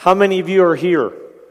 How many of you are here?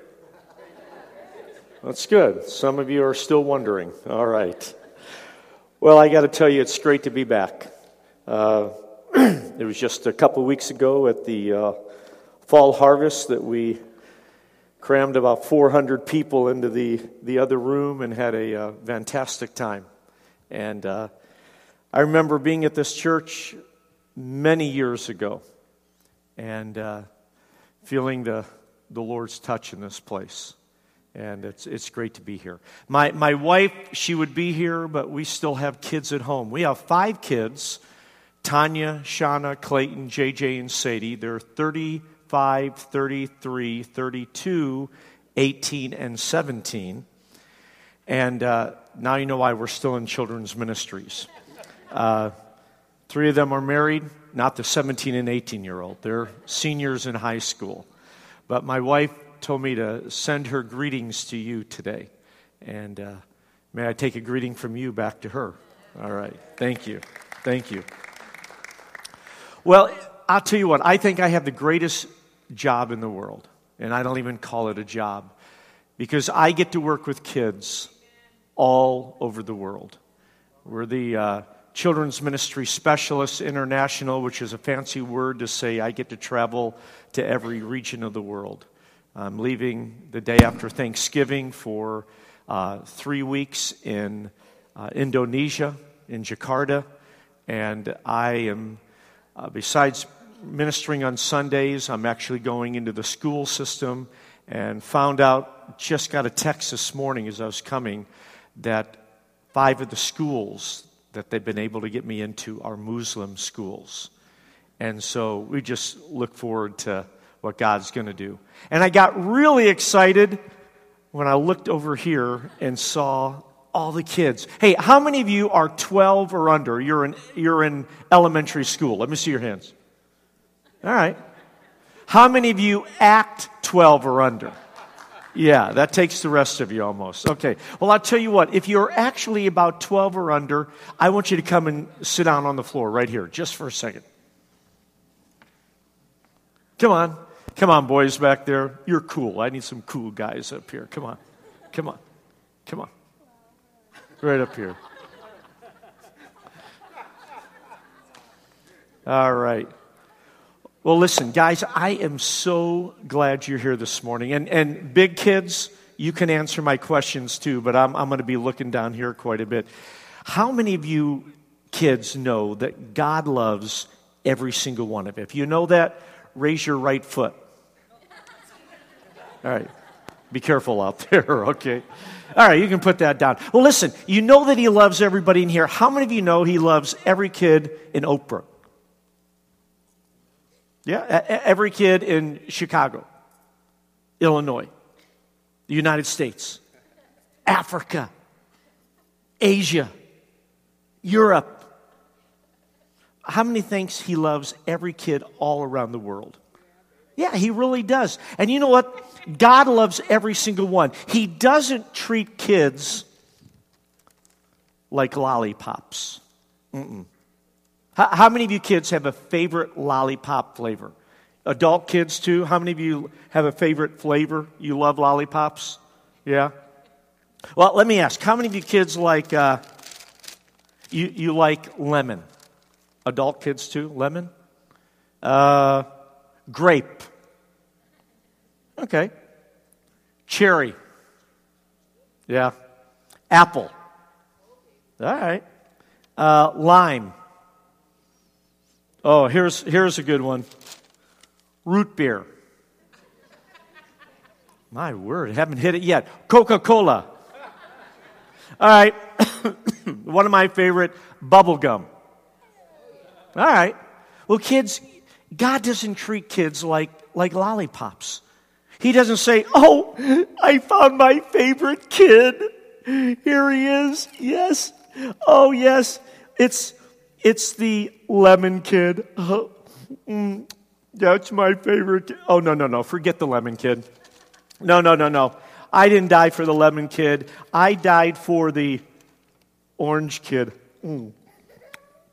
That's good. Some of you are still wondering. All right. Well, I got to tell you, it's great to be back. It was just a couple weeks ago at the fall harvest that we crammed about 400 people into the other room and had a fantastic time. And I remember being at this church many years ago and feeling the Lord's touch in this place. And it's great to be here. My wife, she would be here, but we still have kids at home. We have 5 kids, Tanya, Shauna, Clayton, JJ, and Sadie. They're 35, 33, 32, 18, and 17. And now you know why we're still in children's ministries. 3 of them are married, not the 17 and 18-year-old. They're seniors in high school. But my wife told me to send her greetings to you today. And may I take a greeting from you back to her? All right. Thank you. Thank you. Well, I'll tell you what. I think I have the greatest job in the world. And I don't even call it a job. Because I get to work with kids all over the world. We're the Children's Ministry Specialists International, which is a fancy word to say I get to travel to every region of the world. I'm leaving the day after Thanksgiving for 3 weeks in Indonesia, in Jakarta. And I am, besides ministering on Sundays, I'm actually going into the school system and found out, just got a text this morning as I was coming, that 5 of the schools that they've been able to get me into are Muslim schools. And so we just look forward to what God's going to do. And I got really excited when I looked over here and saw all the kids. Hey, how many of you are 12 or under? You're in elementary school. Let me see your hands. All right. How many of you act 12 or under? Yeah, that takes the rest of you almost. Okay. Well, I'll tell you what. If you're actually about 12 or under, I want you to come and sit down on the floor right here just for a second. Come on. Come on, boys back there. You're cool. I need some cool guys up here. Come on. Come on. Come on. Right up here. All right. Well, listen, guys, I am so glad you're here this morning. And big kids, you can answer my questions too, but I'm going to be looking down here quite a bit. How many of you kids know that God loves every single one of you? If you know that, raise your right foot. All right. Be careful out there, okay? All right, you can put that down. Well, listen, you know that He loves everybody in here. How many of you know He loves every kid in Oak Brook? Yeah, every kid in Chicago, Illinois, the United States, Africa, Asia, Europe. How many thinks He loves every kid all around the world? Yeah, He really does. And you know what? God loves every single one. He doesn't treat kids like lollipops. How many of you kids have a favorite lollipop flavor? Adult kids too? How many of you have a favorite flavor? You love lollipops? Yeah? Well, let me ask. How many of you kids like, you like lemon? Adult kids too? Lemon? Grape. Okay. Cherry. Yeah. Apple. All right. Lime. Oh, here's a good one. Root beer. My word, I haven't hit it yet. Coca-Cola. All right. One of my favorite, bubble gum. All right. Well, kids, God doesn't treat kids like lollipops. He doesn't say, "Oh, I found my favorite kid. Here he is. Yes. Oh, yes. It's the lemon kid. That's my favorite kid." Oh, no. Forget the lemon kid. No. I didn't die for the lemon kid. I died for the orange kid.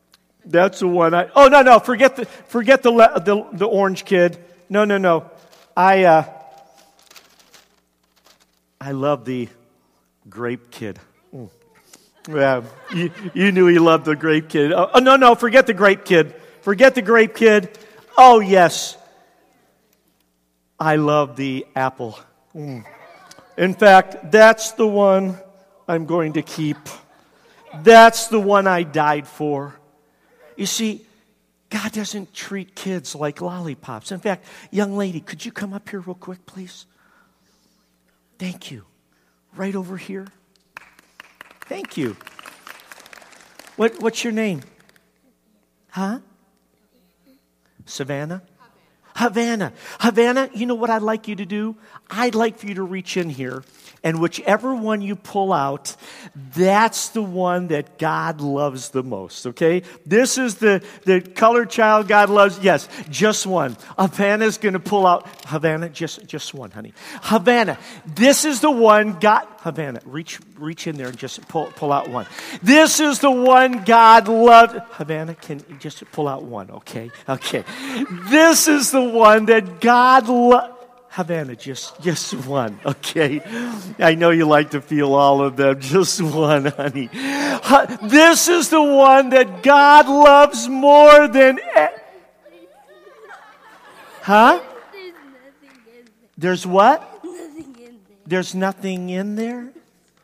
That's the one. Oh, no. Forget the orange kid. No. I love the grape kid. Yeah, you knew he loved the grape kid. Oh, no, forget the grape kid. Forget the grape kid. Oh, yes. I love the apple. In fact, that's the one I'm going to keep. That's the one I died for. You see, God doesn't treat kids like lollipops. In fact, young lady, could you come up here real quick, please? Thank you. Right over here. Thank you. What's your name? Huh? Savannah? Havana. Havana, you know what I'd like you to do? I'd like for you to reach in here, and whichever one you pull out, that's the one that God loves the most, okay? This is the colored child God loves. Yes, just one. Havana's going to pull out. Havana, just one, honey. Havana, this is the one God... Havana, reach in there and just pull out one. This is the one God loved. Havana, can you just pull out one, okay? Okay. This is the one that God loved. Havana, just one, okay? I know you like to feel all of them. Just one, honey. This is the one that God loves more than... Huh? There's what? There's nothing in there?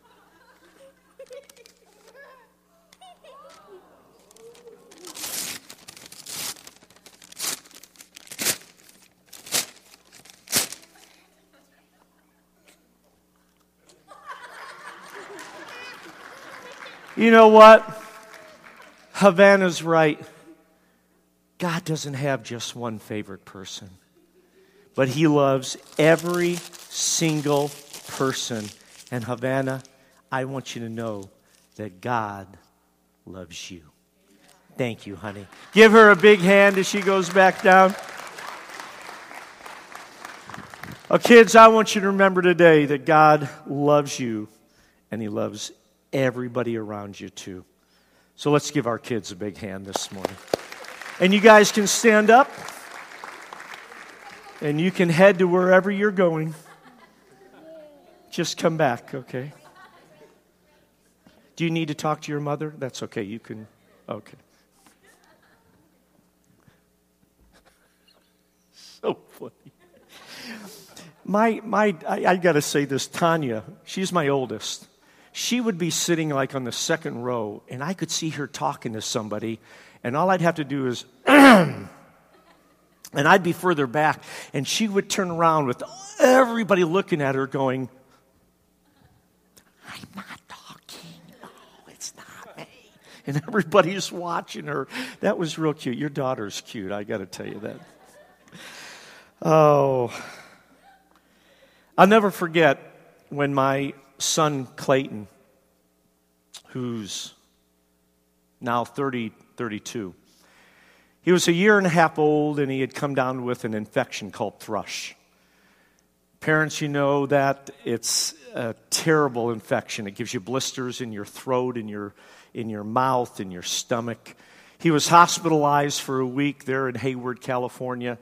You know what? Havana's right. God doesn't have just one favorite person, but He loves every single person. And Havana, I want you to know that God loves you. Thank you, honey. Give her a big hand as she goes back down. Oh, kids, I want you to remember today that God loves you, and He loves everybody around you too. So let's give our kids a big hand this morning. And you guys can stand up, and you can head to wherever you're going. Just come back, okay? Do you need to talk to your mother? That's okay. You can, okay. So funny. I got to say this, Tanya, she's my oldest. She would be sitting like on the second row, and I could see her talking to somebody, and all I'd have to do is, and I'd be further back, and she would turn around with everybody looking at her going, I'm not talking. No, it's not me. And everybody's watching her. That was real cute. Your daughter's cute, I got to tell you that. Oh. I'll never forget when my son Clayton, who's now 32, he was a year and a half old, and he had come down with an infection called thrush. Parents, you know that it's a terrible infection. It gives you blisters in your throat, in your mouth, in your stomach. He was hospitalized for a week there in Hayward, California.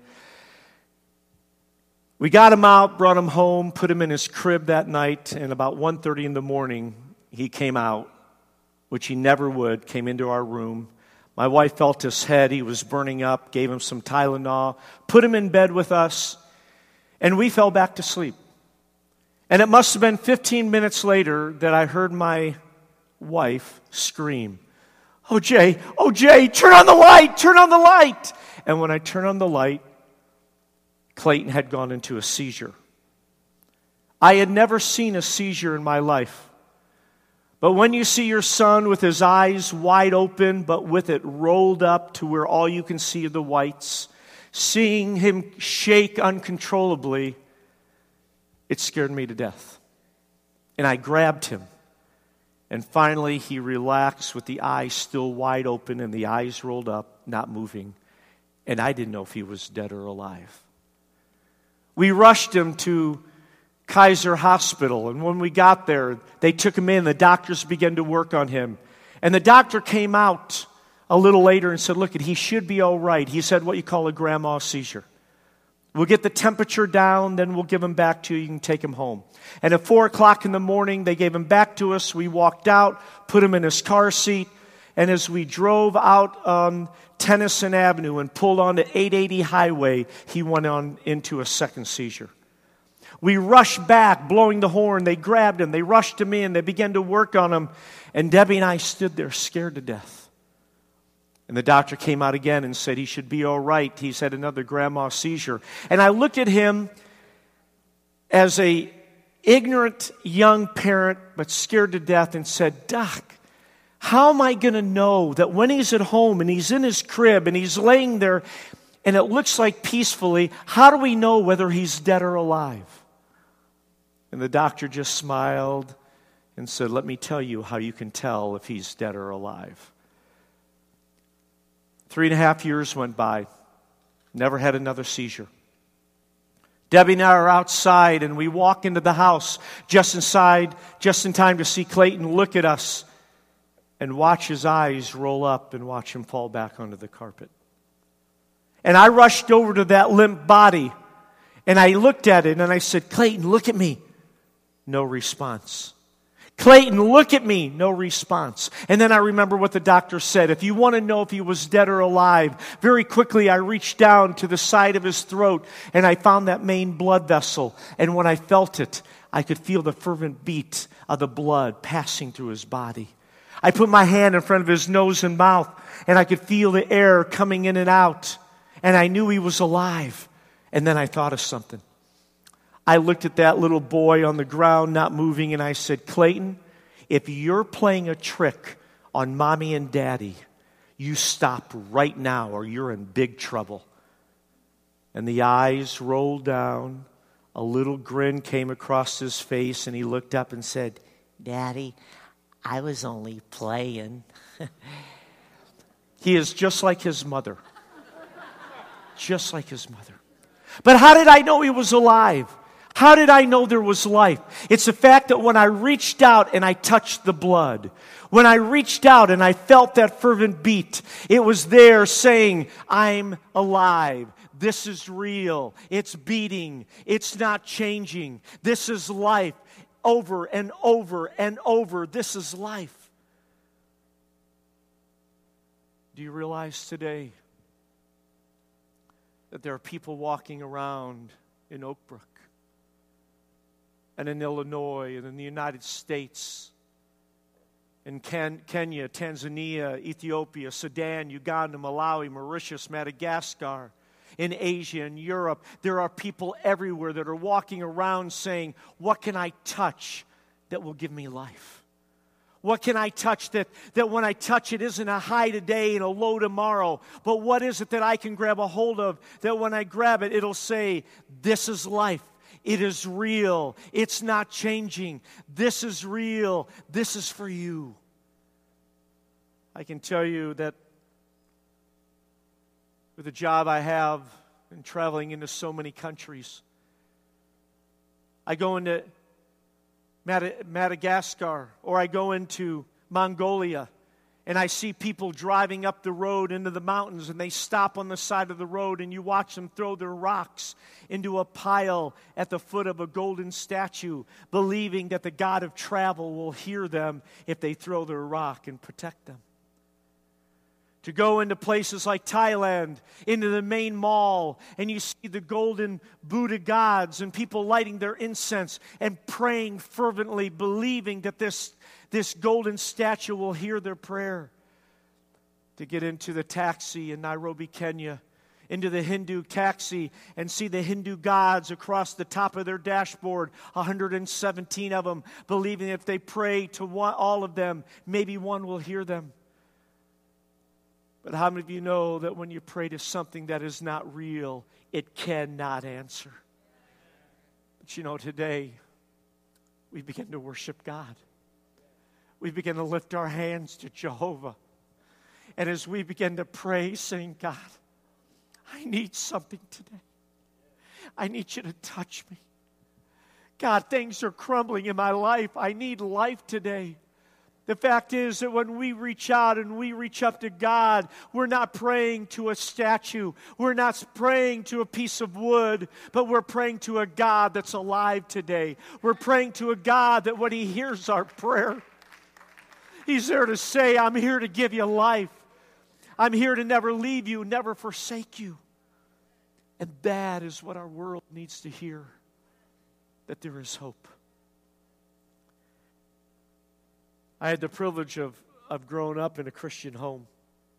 We got him out, brought him home, put him in his crib that night, and about 1:30 in the morning, he came out, which he never would, came into our room. My wife felt his head. He was burning up, gave him some Tylenol, put him in bed with us, and we fell back to sleep. And it must have been 15 minutes later that I heard my wife scream, oh, Jay, turn on the light. And when I turned on the light, Clayton had gone into a seizure. I had never seen a seizure in my life. But when you see your son with his eyes wide open, but with it rolled up to where all you can see are the whites, seeing him shake uncontrollably, it scared me to death. And I grabbed him. And finally, he relaxed with the eyes still wide open and the eyes rolled up, not moving. And I didn't know if he was dead or alive. We rushed him to Kaiser Hospital, and when we got there, they took him in. The doctors began to work on him. And the doctor came out a little later and said, look, he should be all right. He said what you call a grand mal seizure. We'll get the temperature down, then we'll give him back to you. You can take him home. And at 4 o'clock in the morning, they gave him back to us. We walked out, put him in his car seat, and as we drove out on Tennyson Avenue and pulled onto 880 Highway, he went on into a second seizure. We rushed back, blowing the horn. They grabbed him. They rushed him in. They began to work on him. And Debbie and I stood there scared to death. And the doctor came out again and said he should be all right. He's had another grandma seizure. And I looked at him as a ignorant young parent, but scared to death, and said, Doc, how am I going to know that when he's at home and he's in his crib and he's laying there and it looks like peacefully, how do we know whether he's dead or alive? And the doctor just smiled and said, let me tell you how you can tell if he's dead or alive. 3.5 years went by. Never had another seizure. Debbie and I are outside, and we walk into the house just in time to see Clayton look at us and watch his eyes roll up and watch him fall back onto the carpet. And I rushed over to that limp body, and I looked at it, and I said, Clayton, look at me. No response. Clayton, look at me. No response. And then I remember what the doctor said. If you want to know if he was dead or alive, very quickly I reached down to the side of his throat and I found that main blood vessel. And when I felt it, I could feel the fervent beat of the blood passing through his body. I put my hand in front of his nose and mouth and I could feel the air coming in and out. And I knew he was alive. And then I thought of something. I looked at that little boy on the ground, not moving, and I said, Clayton, if you're playing a trick on Mommy and Daddy, you stop right now or you're in big trouble. And the eyes rolled down. A little grin came across his face, and he looked up and said, Daddy, I was only playing. He is just like his mother. Just like his mother. But how did I know he was alive? How did I know there was life? It's the fact that when I reached out and I touched the blood, when I reached out and I felt that fervent beat, it was there saying, I'm alive. This is real. It's beating. It's not changing. This is life. Over and over and over. This is life. Do you realize today that there are people walking around in Oak Brook and in Illinois and in the United States, in Kenya, Tanzania, Ethiopia, Sudan, Uganda, Malawi, Mauritius, Madagascar, in Asia and Europe. There are people everywhere that are walking around saying, what can I touch that will give me life? What can I touch that when I touch it isn't a high today and a low tomorrow, but what is it that I can grab a hold of that when I grab it, it'll say, this is life. It is real. It's not changing. This is real. This is for you. I can tell you that with the job I have and traveling into so many countries, I go into Madagascar or I go into Mongolia and I see people driving up the road into the mountains and they stop on the side of the road and you watch them throw their rocks into a pile at the foot of a golden statue, believing that the God of travel will hear them if they throw their rock and protect them. To go into places like Thailand, into the main mall, and you see the golden Buddha gods and people lighting their incense and praying fervently, believing that this golden statue will hear their prayer. To get into the taxi in Nairobi, Kenya, into the Hindu taxi and see the Hindu gods across the top of their dashboard, 117 of them, believing if they pray to all of them, maybe one will hear them. But how many of you know that when you pray to something that is not real, it cannot answer? But you know, today, we begin to worship God. We begin to lift our hands to Jehovah. And as we begin to pray, saying, God, I need something today. I need you to touch me. God, things are crumbling in my life. I need life today. The fact is that when we reach out and we reach up to God, we're not praying to a statue. We're not praying to a piece of wood, but we're praying to a God that's alive today. We're praying to a God that when He hears our prayer, He's there to say, I'm here to give you life. I'm here to never leave you, never forsake you. And that is what our world needs to hear, that there is hope. I had the privilege of growing up in a Christian home.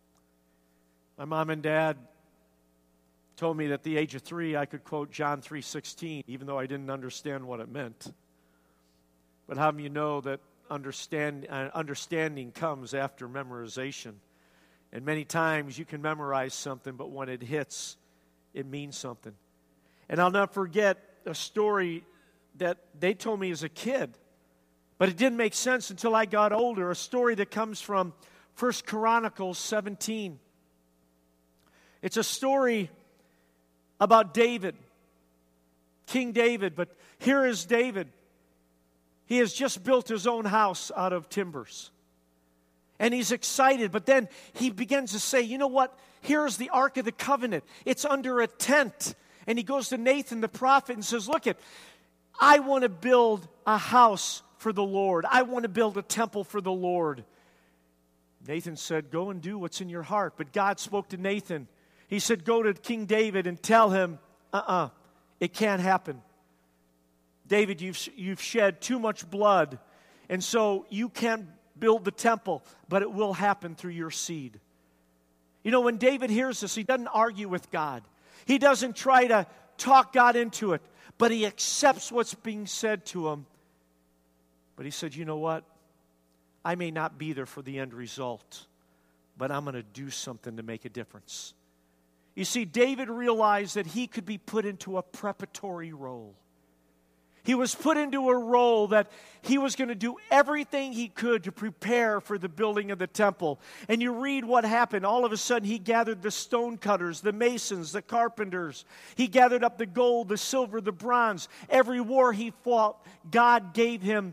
My mom and dad told me that at the age of 3 I could quote John 3:16, even though I didn't understand what it meant. But how do you know that understanding comes after memorization? And many times you can memorize something, but when it hits, it means something. And I'll not forget a story that they told me as a kid, but it didn't make sense until I got older. A story that comes from 1 Chronicles 17. It's a story about David, King David. But here is David. He has just built his own house out of timbers. And he's excited, but then he begins to say, you know what? Here's the Ark of the Covenant. It's under a tent. And he goes to Nathan the prophet and says, look it, I want to build a house for the Lord. I want to build a temple for the Lord. Nathan said, go and do what's in your heart. But God spoke to Nathan. He said, go to King David and tell him, it can't happen. David, you've shed too much blood, and so you can't build the temple, but it will happen through your seed. You know, when David hears this, he doesn't argue with God. He doesn't try to talk God into it, but he accepts what's being said to him. But he said, you know what? I may not be there for the end result, but I'm going to do something to make a difference. You see, David realized that he could be put into a preparatory role. He was put into a role that he was going to do everything he could to prepare for the building of the temple. And you read what happened. All of a sudden, he gathered the stonecutters, the masons, the carpenters. He gathered up the gold, the silver, the bronze. Every war he fought, God gave him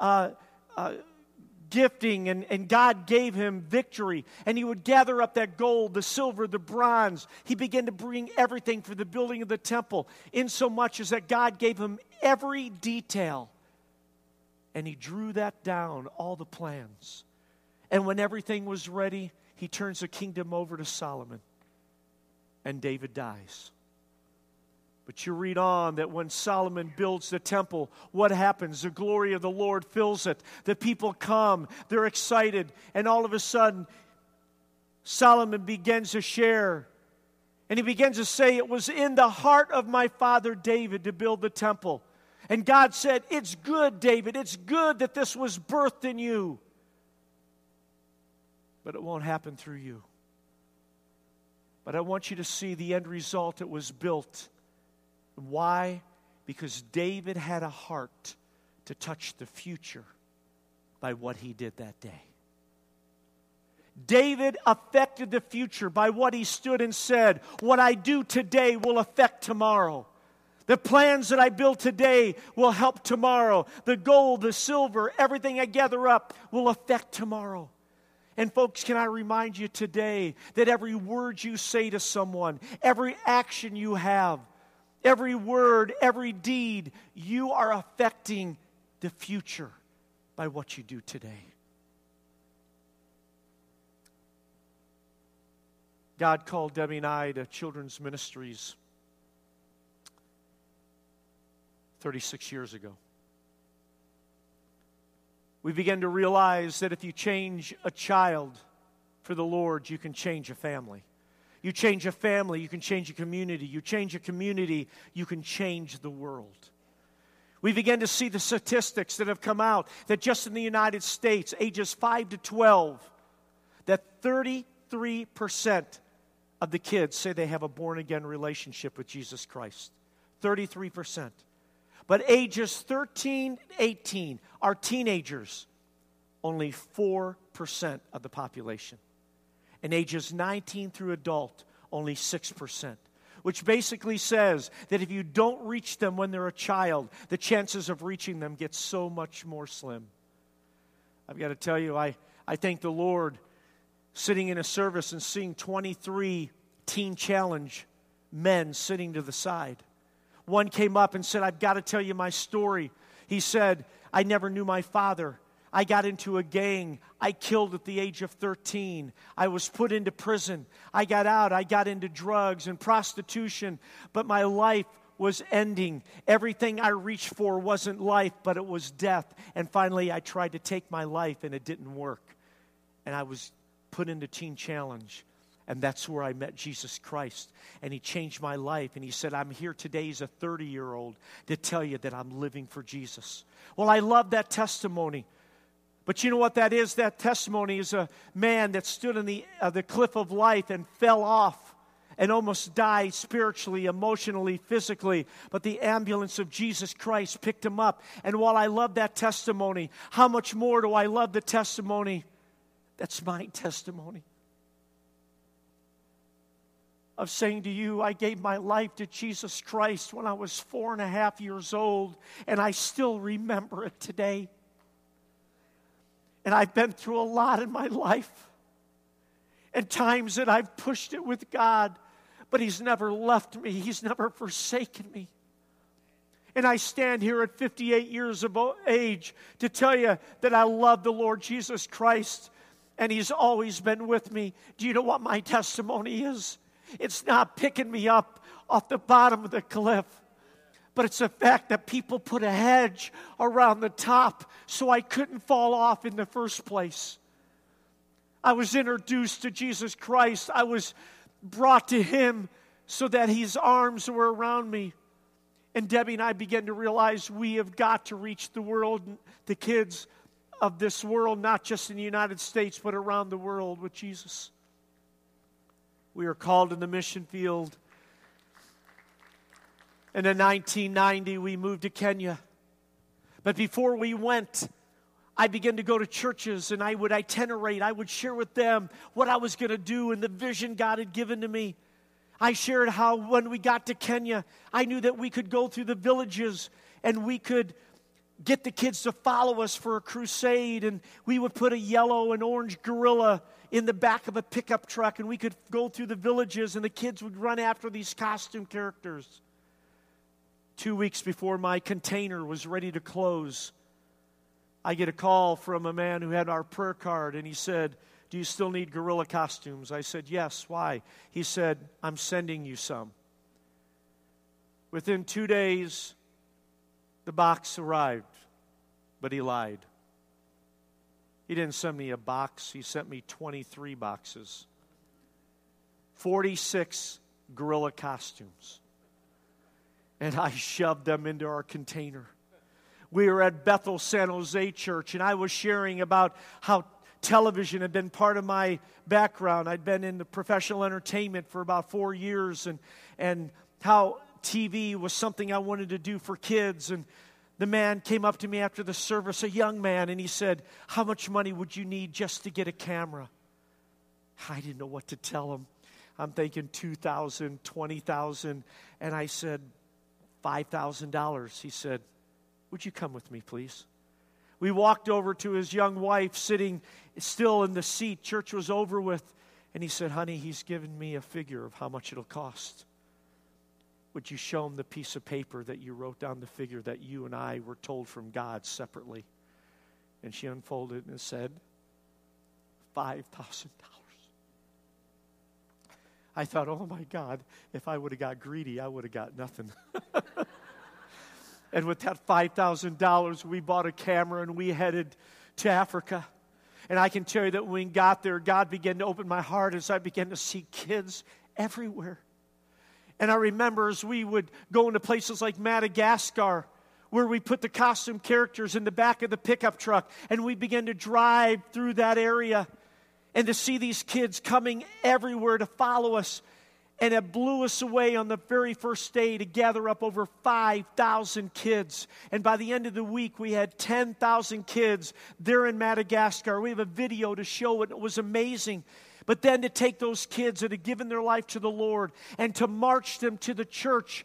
gifting, and God gave him victory. And he would gather up that gold, the silver, the bronze. He began to bring everything for the building of the temple, insomuch as that God gave him every detail. And he drew that down, all the plans. And when everything was ready, he turns the kingdom over to Solomon. And David dies. But you read on that when Solomon builds the temple, what happens? The glory of the Lord fills it. The people come. They're excited. And all of a sudden, Solomon begins to share. And he begins to say, it was in the heart of my father David to build the temple. And God said, it's good, David. It's good that this was birthed in you. But it won't happen through you. But I want you to see the end result. It was built. Why? Because David had a heart to touch the future by what he did that day. David affected the future by what he stood and said, what I do today will affect tomorrow. The plans that I build today will help tomorrow. The gold, the silver, everything I gather up will affect tomorrow. And folks, can I remind you today that every word you say to someone, every action you have, every word, every deed, you are affecting the future by what you do today. God called Debbie and I to children's ministries 36 years ago. We began to realize that if you change a child for the Lord, you can change a family. You change a family, you can change a community. You change a community, you can change the world. We begin to see the statistics that have come out that just in the United States, ages 5 to 12, that 33% of the kids say they have a born-again relationship with Jesus Christ. 33%. But ages 13 to 18 are teenagers, only 4% of the population. And ages 19 through adult, only 6%. Which basically says that if you don't reach them when they're a child, the chances of reaching them get so much more slim. I've got to tell you, I thank the Lord sitting in a service and seeing 23 Teen Challenge men sitting to the side. One came up and said, I've got to tell you my story. He said, I never knew my father. I got into a gang. I killed at the age of 13. I was put into prison. I got out. I got into drugs and prostitution. But my life was ending. Everything I reached for wasn't life, but it was death. And finally, I tried to take my life, and it didn't work. And I was put into Teen Challenge. And that's where I met Jesus Christ. And He changed my life. And He said, I'm here today as a 30-year-old to tell you that I'm living for Jesus. Well, I love that testimony. But you know what that is? That testimony is a man that stood on the cliff of life and fell off and almost died spiritually, emotionally, physically. But the ambulance of Jesus Christ picked him up. And while I love that testimony, how much more do I love the testimony that's my testimony? Of saying to you, I gave my life to Jesus Christ when I was 4.5 years old, and I still remember it today. And I've been through a lot in my life, and times that I've pushed it with God, but He's never left me. He's never forsaken me. And I stand here at 58 years of age to tell you that I love the Lord Jesus Christ, and He's always been with me. Do you know what my testimony is? It's not picking me up off the bottom of the cliff, but it's the fact that people put a hedge around the top so I couldn't fall off in the first place. I was introduced to Jesus Christ. I was brought to Him so that His arms were around me. And Debbie and I began to realize we have got to reach the world, the kids of this world, not just in the United States, but around the world with Jesus. We were called in the mission field. And in 1990, we moved to Kenya. But before we went, I began to go to churches, and I would itinerate. I would share with them what I was going to do and the vision God had given to me. I shared how when we got to Kenya, I knew that we could go through the villages and we could get the kids to follow us for a crusade, and we would put a yellow and orange gorilla in the back of a pickup truck, and we could go through the villages, and the kids would run after these costume characters. 2 weeks before my container was ready to close, I get a call from a man who had our prayer card, and he said, do you still need gorilla costumes? I said, yes. Why? He said, I'm sending you some. Within 2 days, the box arrived, but he lied. He didn't send me a box. He sent me 23 boxes. 46 gorilla costumes. And I shoved them into our container. We were at Bethel San Jose Church, and I was sharing about how television had been part of my background. I'd been in the professional entertainment for about 4 years, and how TV was something I wanted to do for kids. And the man came up to me after the service, a young man, and he said, how much money would you need just to get a camera? I didn't know what to tell him. I'm thinking $2,000, $20,000. And I said, $5,000. He said, would you come with me, please? We walked over to his young wife sitting still in the seat. Church was over with. And he said, honey, he's given me a figure of how much it'll cost. Would you show him the piece of paper that you wrote down the figure that you and I were told from God separately? And she unfolded and said, $5,000. I thought, oh my God, if I would have got greedy, I would have got nothing. And with that $5,000, we bought a camera and we headed to Africa. And I can tell you that when we got there, God began to open my heart as I began to see kids everywhere. And I remember as we would go into places like Madagascar, where we put the costume characters in the back of the pickup truck, and we began to drive through that area and to see these kids coming everywhere to follow us. And it blew us away on the very first day to gather up over 5,000 kids. And by the end of the week, we had 10,000 kids there in Madagascar. We have a video to show it. It was amazing. But then to take those kids that had given their life to the Lord and to march them to the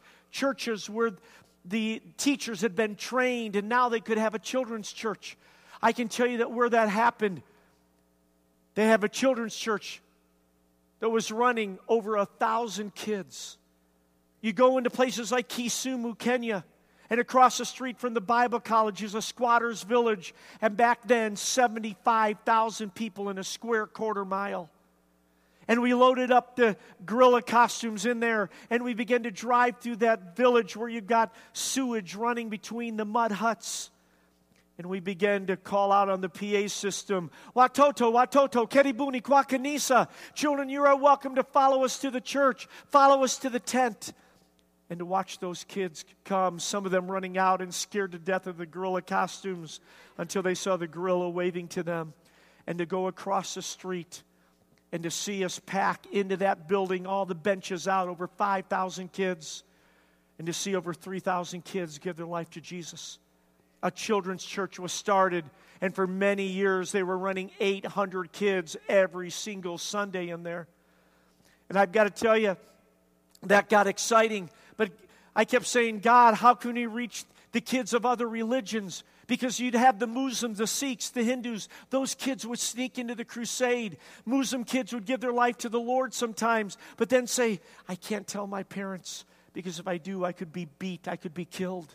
churches where the teachers had been trained, and now they could have a children's church. I can tell you that where that happened, they have a children's church that was running over 1,000 kids. You go into places like Kisumu, Kenya, and across the street from the Bible College is a squatter's village. And back then, 75,000 people in a square quarter mile. And we loaded up the gorilla costumes in there, and we began to drive through that village where you've got sewage running between the mud huts. And we began to call out on the PA system, Watoto, Watoto, Keribuni, Kwakanisa. Children, you are welcome to follow us to the church. Follow us to the tent. And to watch those kids come, some of them running out and scared to death of the gorilla costumes until they saw the gorilla waving to them. And to go across the street and to see us pack into that building, all the benches out, over 5,000 kids. And to see over 3,000 kids give their life to Jesus. A children's church was started, and for many years they were running 800 kids every single Sunday in there. And I've got to tell you, that got exciting. But I kept saying, God, how can we reach the kids of other religions? Because you'd have the Muslims, the Sikhs, the Hindus. Those kids would sneak into the crusade. Muslim kids would give their life to the Lord sometimes, but then say, I can't tell my parents, because if I do, I could be beat, I could be killed.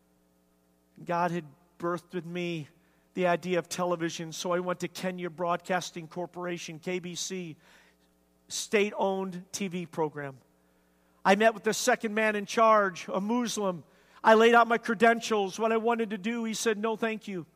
God had birthed in me the idea of television, so I went to Kenya Broadcasting Corporation, KBC, state-owned TV program. I met with the second man in charge, a Muslim. I laid out my credentials, what I wanted to do. He said, no, thank you.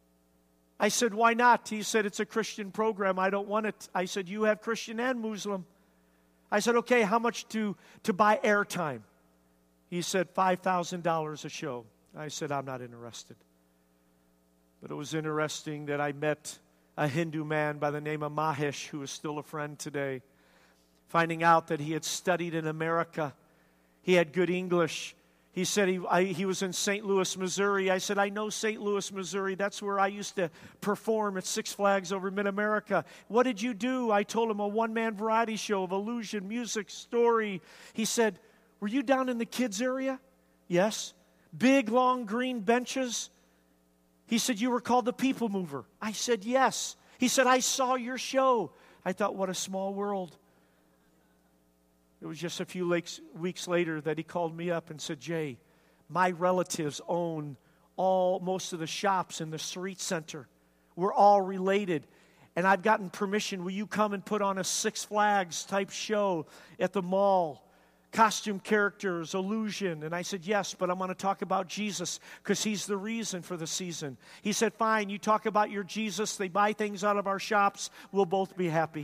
I said, why not? He said, it's a Christian program. I don't want it. I said, you have Christian and Muslim. I said, okay, how much to buy airtime? He said, $5,000 a show. I said, I'm not interested. But it was interesting that I met a Hindu man by the name of Mahesh, who is still a friend today. Finding out that he had studied in America. He had good English. He said he was in St. Louis, Missouri. I said, I know St. Louis, Missouri. That's where I used to perform at Six Flags over Mid-America. What did you do? I told him a one-man variety show of illusion, music, story. He said, were you down in the kids area? Yes. Big, long, green benches. He said, you were called the People Mover. I said, yes. He said, I saw your show. I thought, what a small world. It was just a few weeks later that he called me up and said, Jay, my relatives own most of the shops in the street center. We're all related. And I've gotten permission. Will you come and put on a Six Flags type show at the mall? Costume characters, illusion. And I said, yes, but I'm going to talk about Jesus because he's the reason for the season. He said, fine, you talk about your Jesus. They buy things out of our shops. We'll both be happy.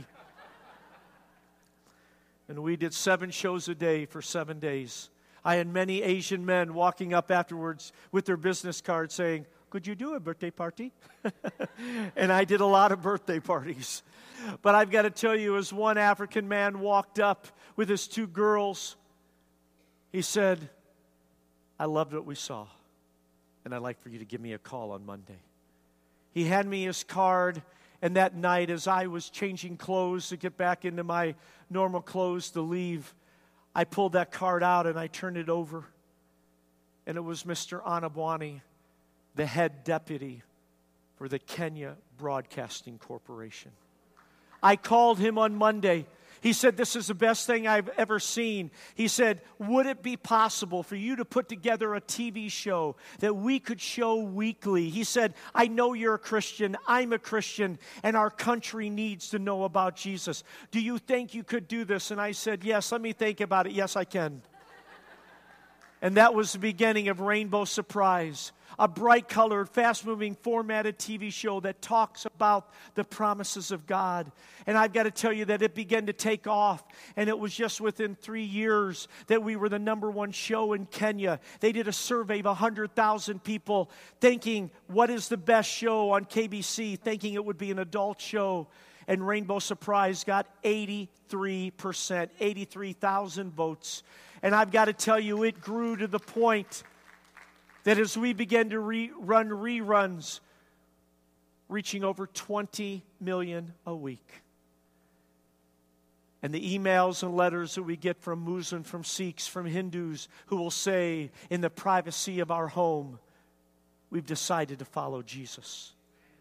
And we did 7 shows a day for 7 days. I had many Asian men walking up afterwards with their business cards saying, could you do a birthday party? And I did a lot of birthday parties. But I've got to tell you, as one African man walked up with his 2 girls, he said, I loved what we saw, and I'd like for you to give me a call on Monday. He handed me his card. And that night, as I was changing clothes to get back into my normal clothes to leave, I pulled that card out and I turned it over. And it was Mr. Anabwani, the head deputy for the Kenya Broadcasting Corporation. I called him on Monday. He said, this is the best thing I've ever seen. He said, would it be possible for you to put together a TV show that we could show weekly? He said, I know you're a Christian, I'm a Christian, and our country needs to know about Jesus. Do you think you could do this? And I said, yes, let me think about it. Yes, I can. And that was the beginning of Rainbow Surprise, a bright-colored, fast-moving, formatted TV show that talks about the promises of God. And I've got to tell you that it began to take off, and it was just within 3 years that we were the #1 show in Kenya. They did a survey of 100,000 people thinking, what is the best show on KBC, thinking it would be an adult show. And Rainbow Surprise got 83%, 83,000 votes. And I've got to tell you, it grew to the point that as we began to run reruns, reaching over 20 million a week. And the emails and letters that we get from Muslims, from Sikhs, from Hindus, who will say, in the privacy of our home, we've decided to follow Jesus.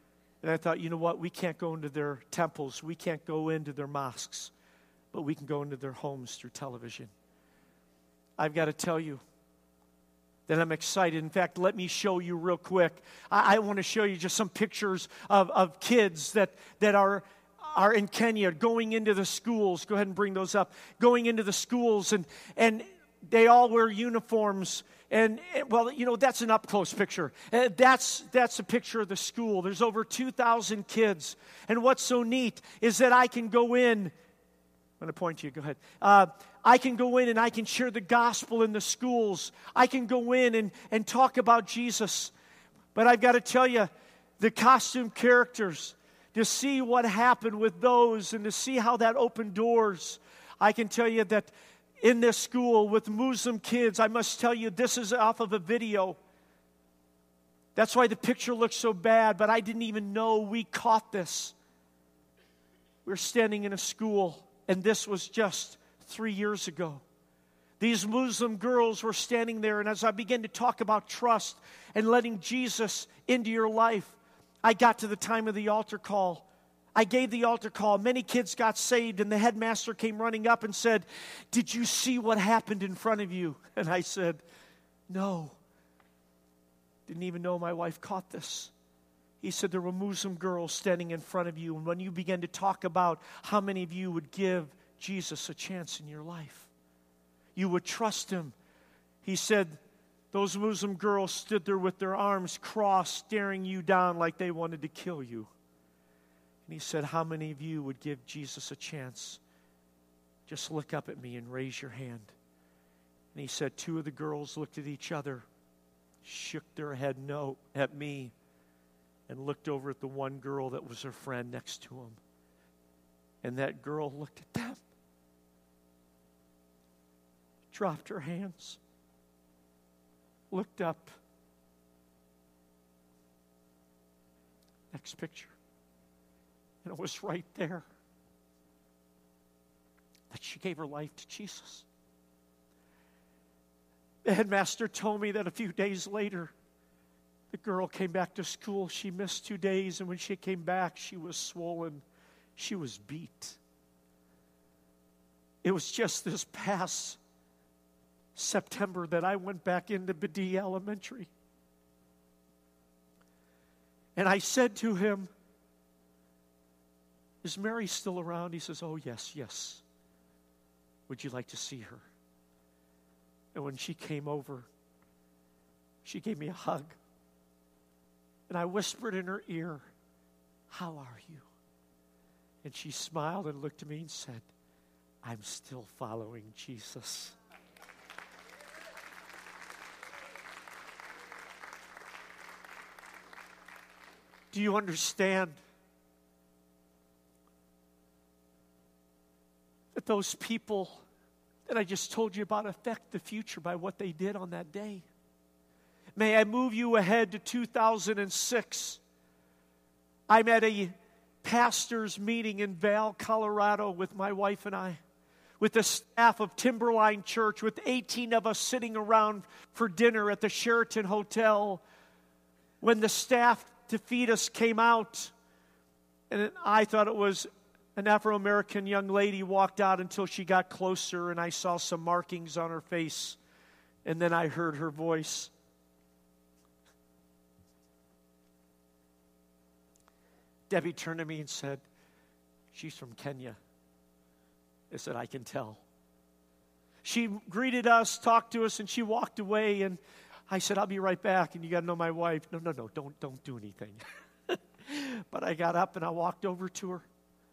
And I thought, you know what? We can't go into their temples. We can't go into their mosques. But we can go into their homes through television. I've got to tell you that I'm excited. In fact, let me show you real quick. I want to show you just some pictures of kids that are in Kenya going into the schools. Go ahead and bring those up. Going into the schools, and they all wear uniforms. And, well, you know, that's an up-close picture. That's a picture of the school. There's over 2,000 kids. And what's so neat is that I can go in. I'm going to point to you. Go ahead. I can go in and I can share the gospel in the schools. I can go in and talk about Jesus. But I've got to tell you, the costume characters, to see what happened with those and to see how that opened doors, I can tell you that in this school with Muslim kids, I must tell you, this is off of a video. That's why the picture looks so bad, but I didn't even know we caught this. We were standing in a school, and this was just 3 years ago. These Muslim girls were standing there, and as I began to talk about trust and letting Jesus into your life, I got to the time of the altar call. I gave the altar call. Many kids got saved, and the headmaster came running up and said, "Did you see what happened in front of you?" And I said, "No. Didn't even know my wife caught this." He said, "There were Muslim girls standing in front of you, and when you began to talk about how many of you would give Jesus a chance in your life, you would trust Him." He said, "Those Muslim girls stood there with their arms crossed, staring you down like they wanted to kill you." And he said, "How many of you would give Jesus a chance? Just look up at me and raise your hand." And he said, 2 of the girls looked at each other, shook their head no at me, and looked over at the one girl that was her friend next to him. And that girl looked at them, dropped her hands, looked up. Next picture. And it was right there that she gave her life to Jesus. The headmaster told me that a few days later, the girl came back to school. She missed 2 days, and when she came back, she was swollen. She was beat. It was just this past September that I went back into Badee Elementary. And I said to him, "Is Mary still around?" He says, "Oh, yes. Would you like to see her?" And when she came over, she gave me a hug. And I whispered in her ear, "How are you?" And she smiled and looked at me and said, "I'm still following Jesus." Do you understand that those people that I just told you about affect the future by what they did on that day? May I move you ahead to 2006. I'm at a pastor's meeting in Vail, Colorado with my wife and I, with the staff of Timberline Church, with 18 of us sitting around for dinner at the Sheraton Hotel, when the staff to feed us came out, and I thought it was an Afro-American young lady walked out until she got closer, and I saw some markings on her face, and then I heard her voice. Debbie turned to me and said, "She's from Kenya." I said, "I can tell." She greeted us, talked to us, and she walked away, and I said, "I'll be right back, and you got to know my wife." No, don't do anything. But I got up and I walked over to her.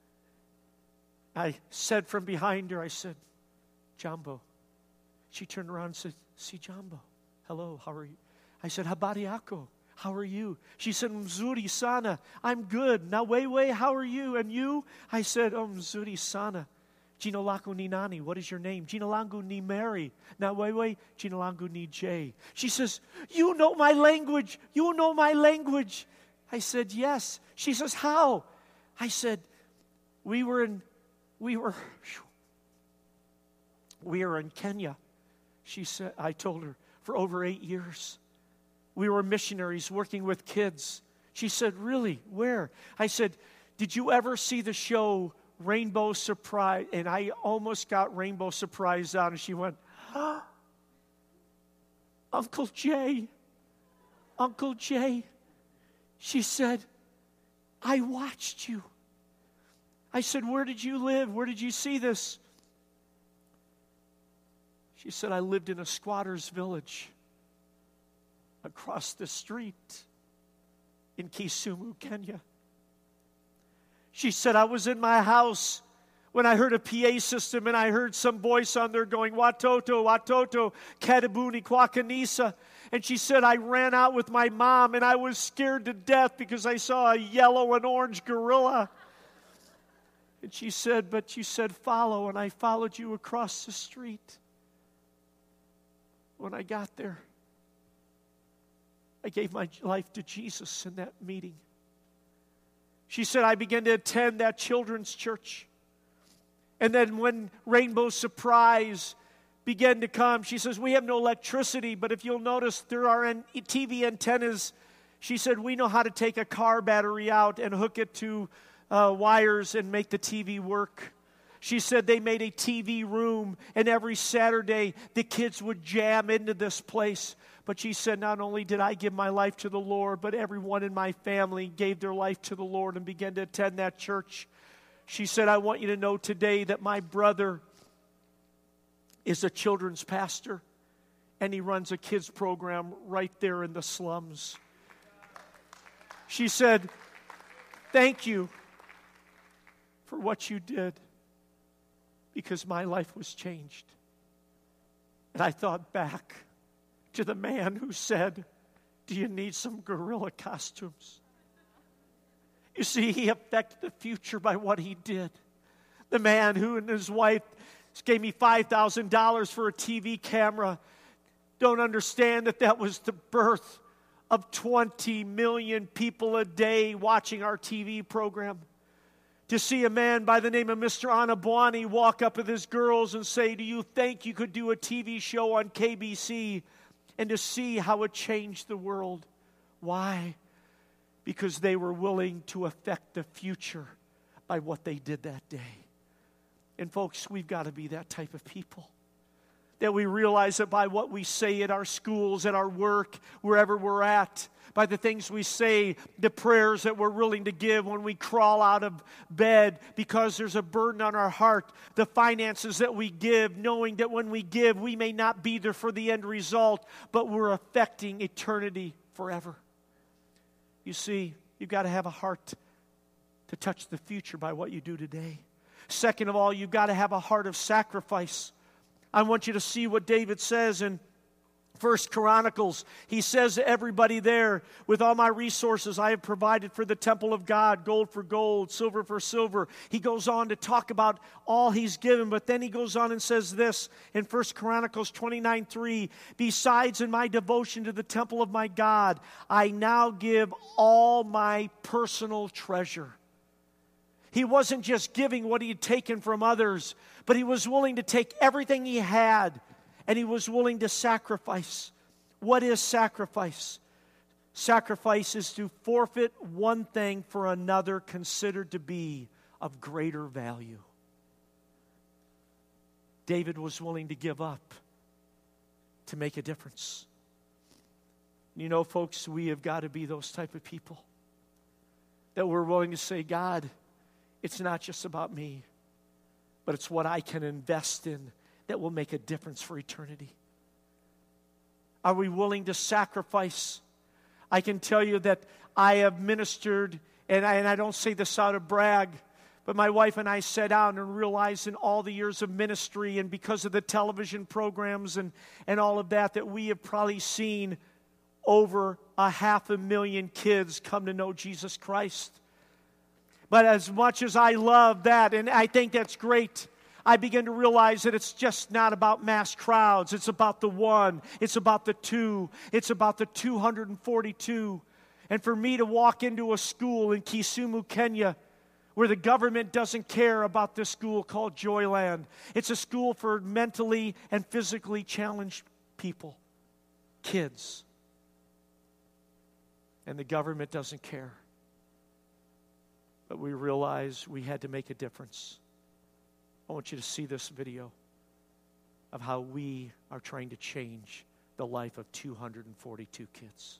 I said from behind her, I said, "Jambo." She turned around and said, "Si Jambo. Hello, how are you?" I said, "Habari yako. How are you?" She said, "Mzuri sana. I'm good. Na wewe, how are you? And you?" I said, "Oh, mzuri sana. Jina lako ni nani? What is your name?" "Jina langu ni Mary." "Na wewe?" "Jina langu ni Jay." She says, "You know my language. You know my language." I said, "Yes." She says, "How?" I said, we were in Kenya." She said, I told her, for over 8 years. We were missionaries working with kids. She said, really? Where? I said, did you ever see the show Rainbow Surprise? And I almost got Rainbow Surprise out. And she went, oh, Uncle Jay. Uncle Jay. She said, I watched you. I said, where did you live? Where did you see this? She said, I lived in a squatter's village across the street in Kisumu, Kenya. She said, I was in my house when I heard a PA system and I heard some voice on there going, Watoto, Watoto, Kadabuni, Kwakanisa. And she said, I ran out with my mom and I was scared to death because I saw a yellow and orange gorilla. And she said, but you said follow, and I followed you across the street. When I got there, I gave my life to Jesus in that meeting. She said, I began to attend that children's church. And then when Rainbow Surprise began to come, she says, we have no electricity, but if you'll notice, there are TV antennas. She said, we know how to take a car battery out and hook it to wires and make the TV work. She said they made a TV room, and every Saturday the kids would jam into this place. But she said, not only did I give my life to the Lord, but everyone in my family gave their life to the Lord and began to attend that church. She said, I want you to know today that my brother is a children's pastor, and he runs a kids program right there in the slums. She said, thank you for what you did, because my life was changed. And I thought back to the man who said, do you need some gorilla costumes? You see, he affected the future by what he did. The man who and his wife gave me $5,000 for a TV camera don't understand that that was the birth of 20 million people a day watching our TV program. To see a man by the name of Mr. Anabwani walk up with his girls and say, do you think you could do a TV show on KBC? And to see how it changed the world. Why? Because they were willing to affect the future by what they did that day. And folks, we've got to be that type of people. That we realize that by what we say at our schools, at our work, wherever we're at, by the things we say, the prayers that we're willing to give when we crawl out of bed because there's a burden on our heart, the finances that we give, knowing that when we give, we may not be there for the end result, but we're affecting eternity forever. You see, you've got to have a heart to touch the future by what you do today. Second of all, you've got to have a heart of sacrifice. I want you to see what David says in 1 Chronicles. He says to everybody there, with all my resources I have provided for the temple of God, gold for gold, silver for silver. He goes on to talk about all he's given, but then he goes on and says this in 1 Chronicles 29:3, besides in my devotion to the temple of my God, I now give all my personal treasure. He wasn't just giving what he had taken from others, but he was willing to take everything he had, and he was willing to sacrifice. What is sacrifice? Sacrifice is to forfeit one thing for another considered to be of greater value. David was willing to give up to make a difference. You know, folks, we have got to be those type of people. That we're willing to say, God, it's not just about me, but it's what I can invest in that will make a difference for eternity. Are we willing to sacrifice? I can tell you that I have ministered, and I don't say this out of brag, but my wife and I sat down and realized in all the years of ministry and because of the television programs and all of that, that we have probably seen over 500,000 kids come to know Jesus Christ. But as much as I love that, and I think that's great, I begin to realize that it's just not about mass crowds. It's about the one. It's about the two. It's about the 242. And for me to walk into a school in Kisumu, Kenya, where the government doesn't care about this school called Joyland. It's a school for mentally and physically challenged people, kids. and the government doesn't care. But we realized we had to make a difference. I want you to see this video of how we are trying to change the life of 242 kids.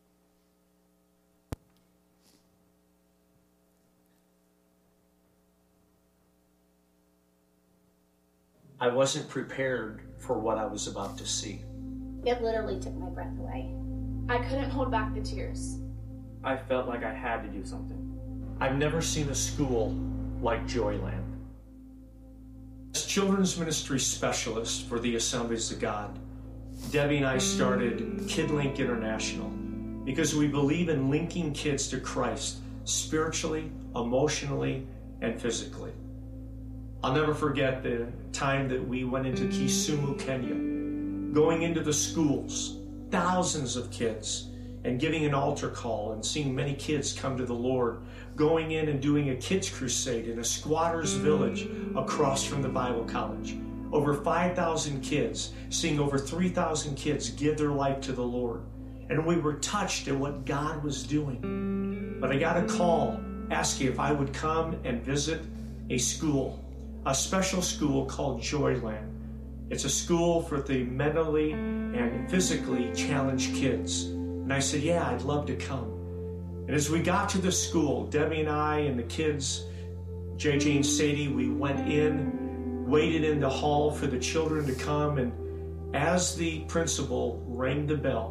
I wasn't prepared for what I was about to see. It literally took my breath away. I couldn't hold back the tears. I felt like I had to do something. I've never seen a school like Joyland. As children's ministry specialist for the Assemblies of God, Debbie and I started KidLink International because we believe in linking kids to Christ spiritually, emotionally, and physically. I'll never forget the time that we went into Kisumu, Kenya, going into the schools, thousands of kids, and giving an altar call and seeing many kids come to the Lord, going in and doing a kids crusade in a squatter's village across from the Bible college. Over 5,000 kids, seeing over 3,000 kids give their life to the Lord. And we were touched at what God was doing. But I got a call asking if I would come and visit a school, a special school called Joyland. It's a school for the mentally and physically challenged kids. And I said, yeah, I'd love to come. And as we got to the school, Debbie and I and the kids, JJ and Sadie, we went in, waited in the hall for the children to come. And as the principal rang the bell,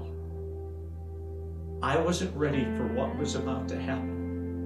I wasn't ready for what was about to happen.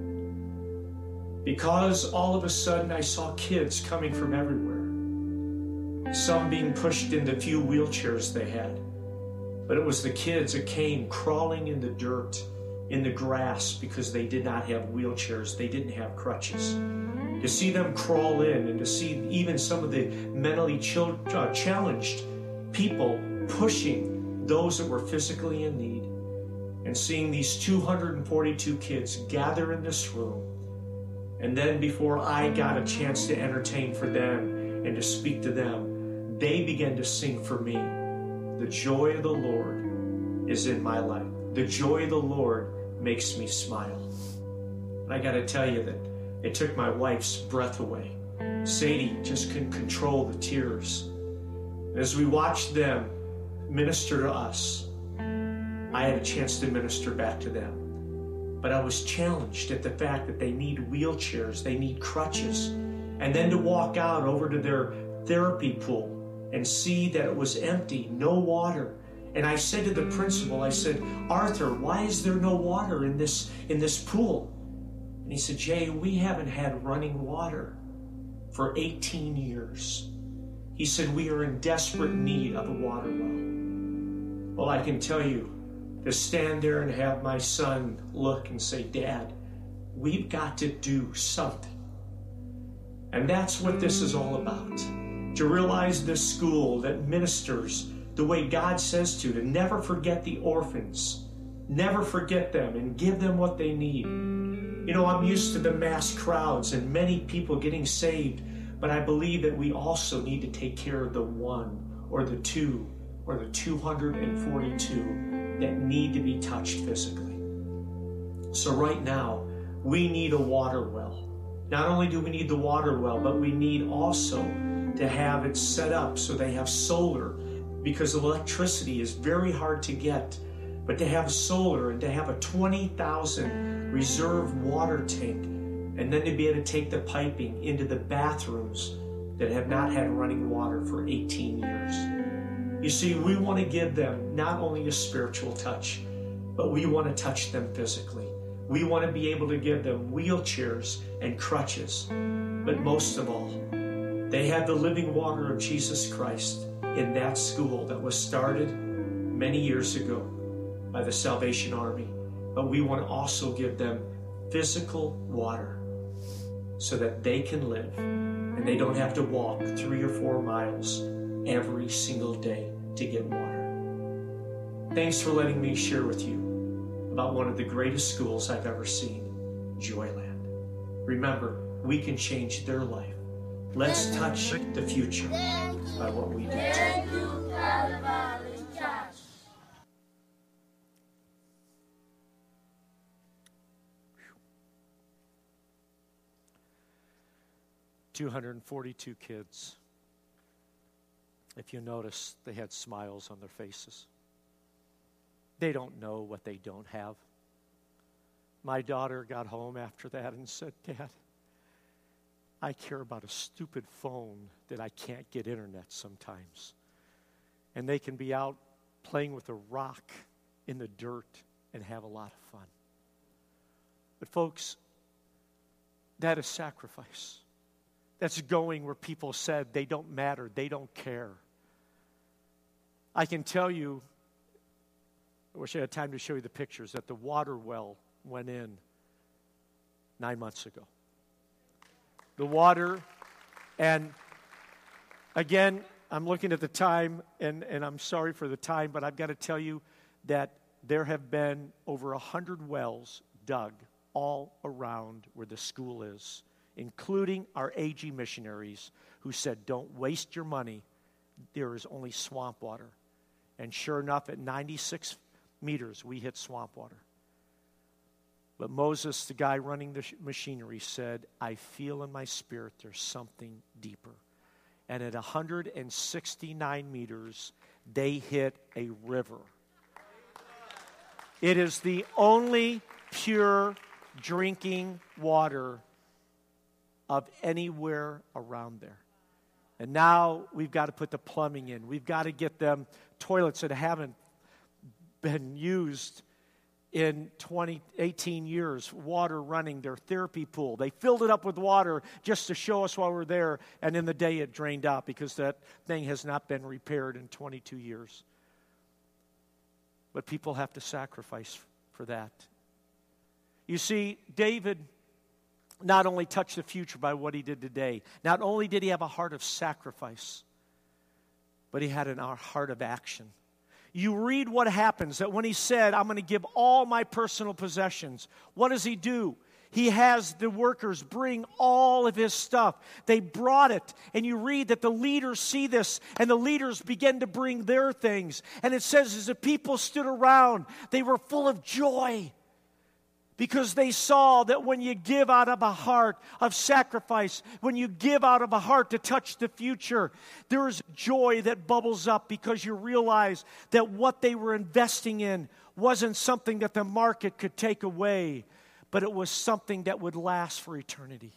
Because all of a sudden I saw kids coming from everywhere. Some being pushed into few wheelchairs they had. But it was the kids that came crawling in the dirt, in the grass, because they did not have wheelchairs, they didn't have crutches. To see them crawl in and to see even some of the mentally challenged people pushing those that were physically in need, and seeing these 242 kids gather in this room. And then before I got a chance to entertain for them and to speak to them, they began to sing for me. The joy of the Lord is in my life. The joy of the Lord makes me smile. And I got to tell you that it took my wife's breath away. Sadie just couldn't control the tears. As we watched them minister to us, I had a chance to minister back to them. But I was challenged at the fact that they need wheelchairs, they need crutches. And then to walk out over to their therapy pool and see that it was empty, no water. And I said to the principal, I said, Arthur, why is there no water in this pool? And he said, Jay, we haven't had running water for 18 years. He said, we are in desperate need of a water well. Well, I can tell you, to stand there and have my son look and say, Dad, we've got to do something. And that's what this is all about. To realize this school that ministers the way God says to never forget the orphans, never forget them and give them what they need. You know, I'm used to the mass crowds and many people getting saved, but I believe that we also need to take care of the one or the two or the 242 that need to be touched physically. So right now, we need a water well. Not only do we need the water well, but we need also to have it set up so they have solar, because electricity is very hard to get. But to have solar and to have a 20,000 reserve water tank, and then to be able to take the piping into the bathrooms that have not had running water for 18 years. You see, we want to give them not only a spiritual touch, but we want to touch them physically. We want to be able to give them wheelchairs and crutches. But most of all, they have the living water of Jesus Christ in that school that was started many years ago by the Salvation Army. But we want to also give them physical water so that they can live and they don't have to walk 3 or 4 miles every single day to get water. Thanks for letting me share with you about one of the greatest schools I've ever seen, Joyland. Remember, we can change their life. Let's touch the future by what we do. Thank you, Calvary Church. 242 kids. If you notice, they had smiles on their faces. They don't know what they don't have. My daughter got home after that and said, Dad, I care about a stupid phone that I can't get internet sometimes. And they can be out playing with a rock in the dirt and have a lot of fun. But folks, that is sacrifice. That's going where people said they don't matter, they don't care. I can tell you, I wish I had time to show you the pictures, that the water well went in 9 months ago. The water, and again, I'm looking at the time, and I'm sorry for the time, but I've got to tell you that there have been over 100 wells dug all around where the school is, including our AG missionaries who said, don't waste your money. There is only swamp water. And sure enough, at 96 meters, we hit swamp water. But Moses, the guy running the machinery, said, I feel in my spirit there's something deeper. And at 169 meters, they hit a river. It is the only pure drinking water of anywhere around there. And now we've got to put the plumbing in. We've got to get them toilets that haven't been used in 18 years, water running, their therapy pool. They filled it up with water just to show us while we're there, and in the day it drained out because that thing has not been repaired in 22 years. But people have to sacrifice for that. You see, David not only touched the future by what he did today, not only did he have a heart of sacrifice, but he had a heart of action. You read what happens, that when he said, I'm going to give all my personal possessions, what does he do? He has the workers bring all of his stuff. They brought it, and you read that the leaders see this, and the leaders begin to bring their things. And it says, as the people stood around, they were full of joy, because they saw that when you give out of a heart of sacrifice, when you give out of a heart to touch the future, there is joy that bubbles up because you realize that what they were investing in wasn't something that the market could take away, but it was something that would last for eternity.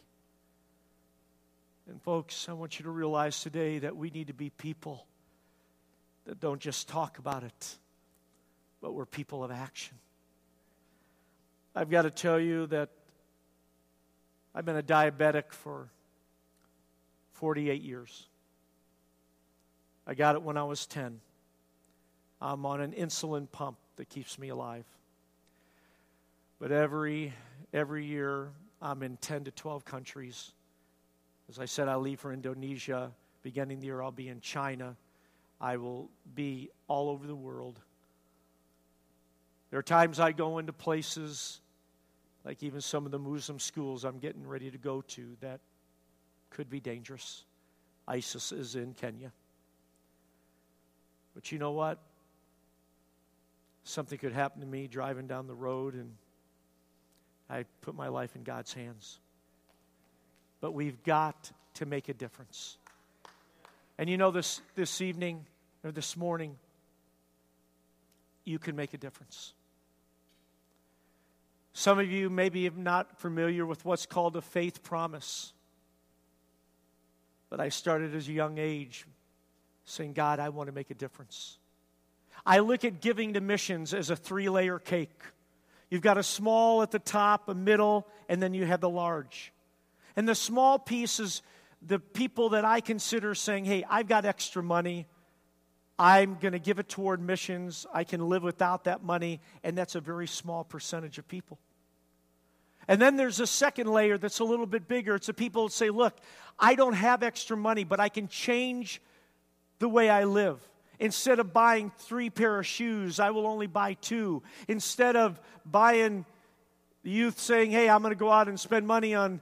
And folks, I want you to realize today that we need to be people that don't just talk about it, but we're people of action. I've got to tell you that I've been a diabetic for 48 years. I got it when I was 10. I'm on an insulin pump that keeps me alive. But every year, I'm in 10 to 12 countries. As I said, I leave for Indonesia. Beginning the year, I'll be in China. I will be all over the world. There are times I go into places, like even some of the Muslim schools I'm getting ready to go to, that could be dangerous. ISIS is in Kenya. But you know what? Something could happen to me driving down the road, and I put my life in God's hands. But we've got to make a difference. And you know, this evening, or this morning, you can make a difference. Some of you maybe are not familiar with what's called a faith promise. But I started as a young age saying, God, I want to make a difference. I look at giving to missions as a 3-layer cake. You've got a small at the top, a middle, and then you have the large. And the small piece is the people that I consider saying, hey, I've got extra money. I'm going to give it toward missions. I can live without that money, and that's a very small percentage of people. And then there's a second layer that's a little bit bigger. It's the people that say, look, I don't have extra money, but I can change the way I live. Instead of buying 3 pair of shoes, I will only buy 2. Instead of buying the youth saying, hey, I'm going to go out and spend money on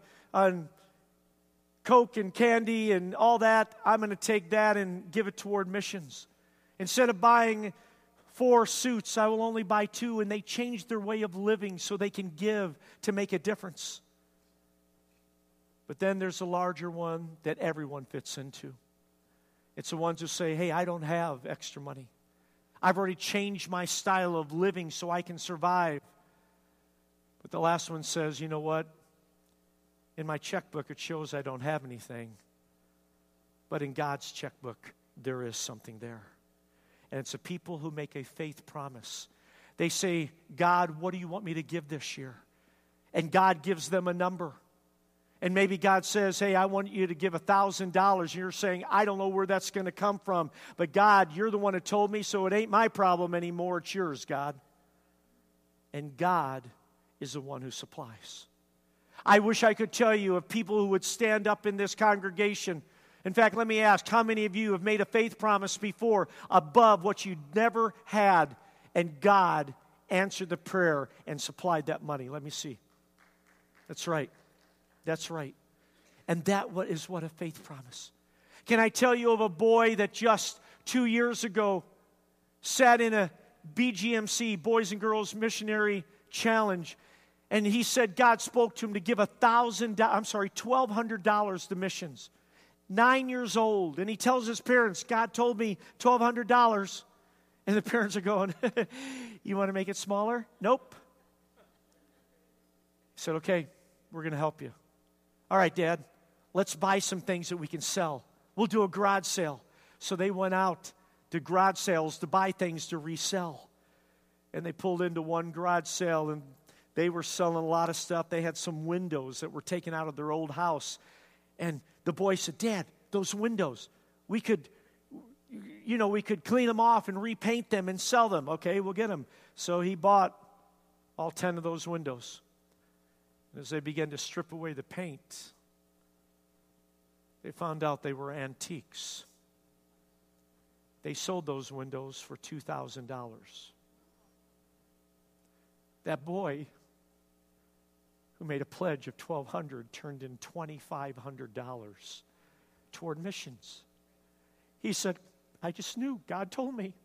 Coke and candy and all that, I'm going to take that and give it toward missions. Instead of buying 4 suits, I will only buy 2, and they change their way of living so they can give to make a difference. But then there's a larger one that everyone fits into. It's the ones who say, hey, I don't have extra money. I've already changed my style of living so I can survive. But the last one says, you know what? In my checkbook, it shows I don't have anything. But in God's checkbook, there is something there. And it's the people who make a faith promise. They say, God, what do you want me to give this year? And God gives them a number. And maybe God says, hey, I want you to give $1,000. And you're saying, I don't know where that's going to come from. But God, you're the one who told me, so it ain't my problem anymore. It's yours, God. And God is the one who supplies. I wish I could tell you of people who would stand up in this congregation. In fact, let me ask, how many of you have made a faith promise before above what you never had, and God answered the prayer and supplied that money? Let me see. That's right. That's right. And that is what a faith promise. Can I tell you of a boy that just 2 years ago sat in a BGMC, Boys and Girls Missionary Challenge, and he said God spoke to him to give $1,200 to missions. 9 years old, and he tells his parents, God told me $1,200. And the parents are going, you want to make it smaller? Nope. He said, okay, we're going to help you. All right, Dad, let's buy some things that we can sell. We'll do a garage sale. So they went out to garage sales to buy things to resell. And they pulled into one garage sale, and they were selling a lot of stuff. They had some windows that were taken out of their old house. And the boy said, Dad, those windows, we could clean them off and repaint them and sell them. Okay, we'll get them. So he bought all 10 of those windows. As they began to strip away the paint, they found out they were antiques. They sold those windows for $2,000. That boy who made a pledge of $1,200 turned in $2,500 toward missions. He said, I just knew. God told me.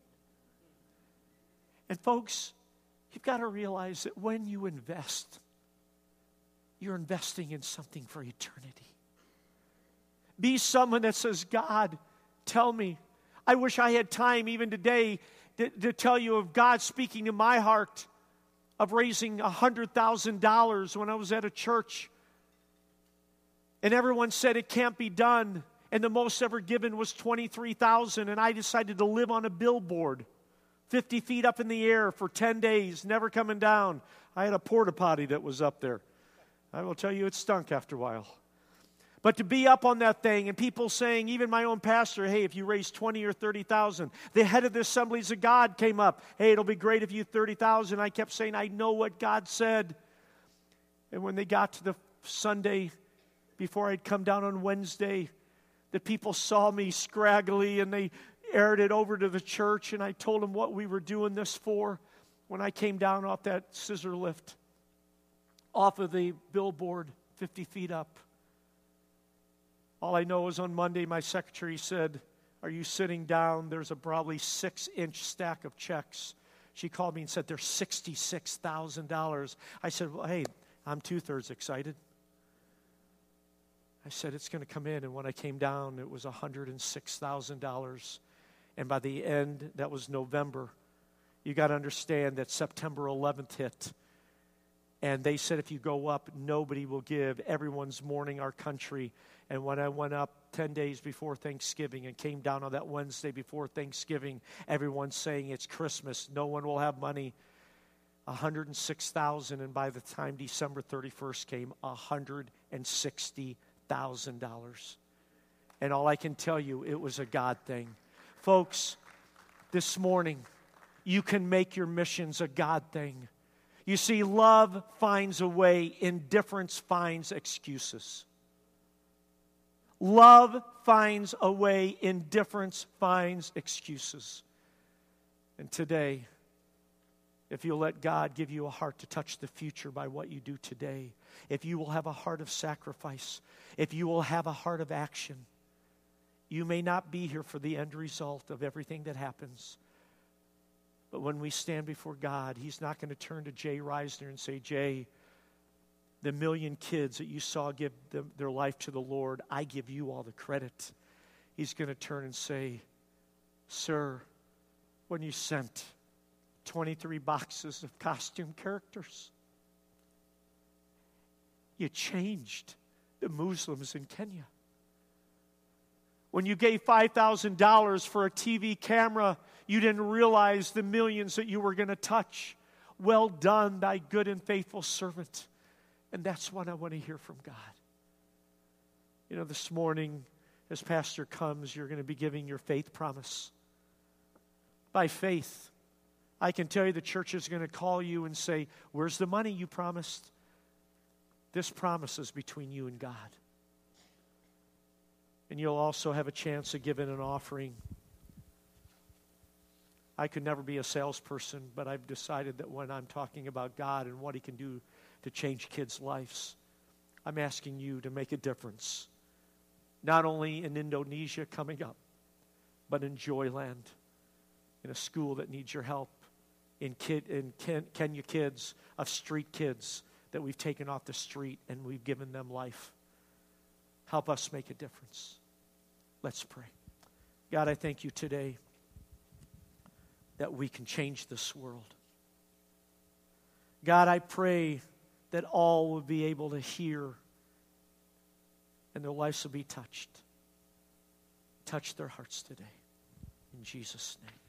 And folks, you've got to realize that when you invest, you're investing in something for eternity. Be someone that says, God, tell me. I wish I had time even today to tell you of God speaking to my heart of raising $100,000 when I was at a church. And everyone said it can't be done. And the most ever given was $23,000. And I decided to live on a billboard, 50 feet up in the air for 10 days, never coming down. I had a porta potty that was up there. I will tell you, it stunk after a while. But to be up on that thing and people saying, even my own pastor, hey, if you raise 20 or 30,000, the head of the Assemblies of God came up, hey, it'll be great if you 30,000. I kept saying, I know what God said. And when they got to the Sunday before I'd come down on Wednesday, the people saw me scraggly and they aired it over to the church, and I told them what we were doing this for when I came down off that scissor lift, off of the billboard, 50 feet up. All I know is on Monday, my secretary said, are you sitting down? There's a probably 6-inch stack of checks. She called me and said, there's $66,000. I said, well, hey, I'm 2/3 excited. I said, it's going to come in. And when I came down, it was $106,000. And by the end, that was November. You got to understand that September 11th hit. And they said, if you go up, nobody will give. Everyone's mourning our country. And when I went up 10 days before Thanksgiving and came down on that Wednesday before Thanksgiving, everyone's saying it's Christmas. No one will have money. $106,000. And by the time December 31st came, $160,000. And all I can tell you, it was a God thing. Folks, this morning, you can make your missions a God thing. You see, love finds a way, indifference finds excuses. Love finds a way, indifference finds excuses. And today, if you'll let God give you a heart to touch the future by what you do today, if you will have a heart of sacrifice, if you will have a heart of action, you may not be here for the end result of everything that happens. But when we stand before God, He's not going to turn to Jay Reisner and say, Jay, the 1 million kids that you saw give their life to the Lord, I give you all the credit. He's going to turn and say, sir, when you sent 23 boxes of costume characters, you changed the Muslims in Kenya. When you gave $5,000 for a TV camera, you didn't realize the millions that you were going to touch. Well done, thy good and faithful servant. And that's what I want to hear from God. You know, this morning, as Pastor comes, you're going to be giving your faith promise. By faith, I can tell you the church is going to call you and say, where's the money you promised? This promise is between you and God. And you'll also have a chance of giving an offering. I could never be a salesperson, but I've decided that when I'm talking about God and what He can do to change kids' lives, I'm asking you to make a difference. Not only in Indonesia coming up, but in Joyland, in a school that needs your help, in Kenya kids, of street kids that we've taken off the street and we've given them life. Help us make a difference. Let's pray. God, I thank you today that we can change this world. God, I pray that all will be able to hear and their lives will be touched. Touch their hearts today. In Jesus' name.